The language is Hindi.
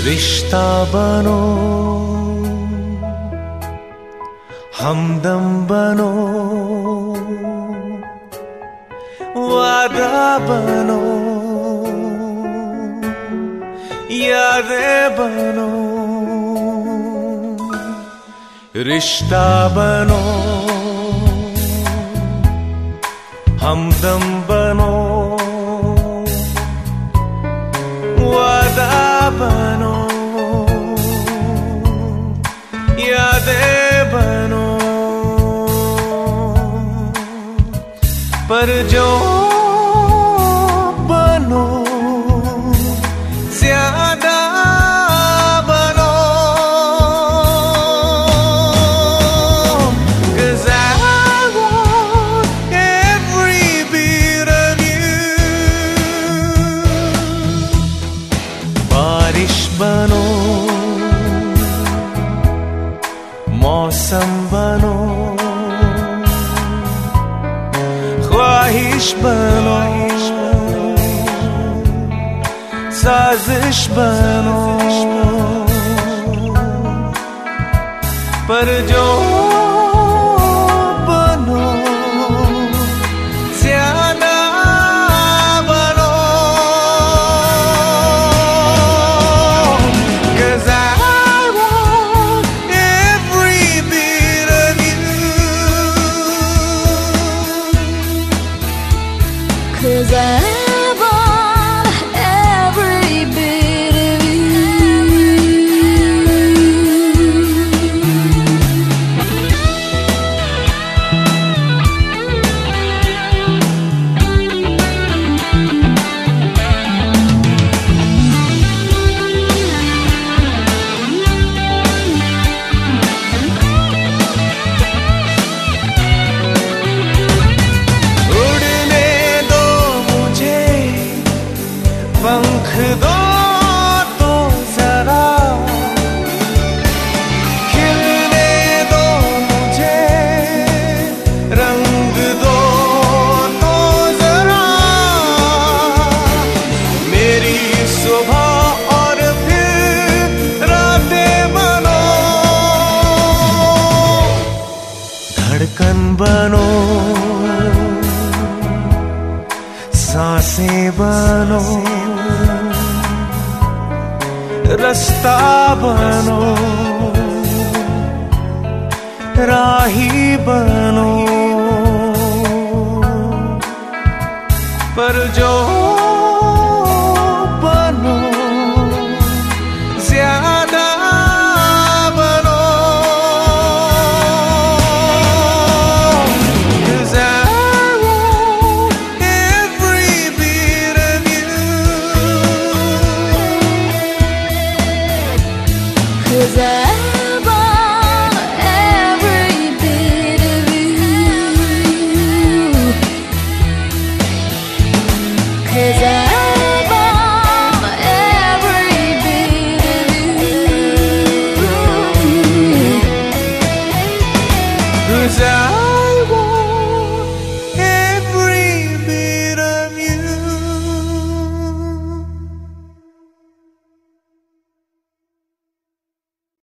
रिश्ता बनो, हमदम बनो, वादा बनो, यादें बनो। रिश्ता बनो, हमदम बनो, वादा बनो, यादें बनो। पर जो बनो ज्यादा बनो, 'cause I want every bit of you। बारिश बनो, मौसम बनो, ख्वाहिश बनो, साजिश बनो। पर जो बनो ज्यादा बनो, 'cause I want every bit of you। 'Cause I पंख दो तो जरा, खिलने दो मुझे, रंग दो तो जरा। मेरी सुबह और फिर रातें बनो, धड़कन बनो, सांसें बनो, रास्ता बनो, राही बनो। पर जो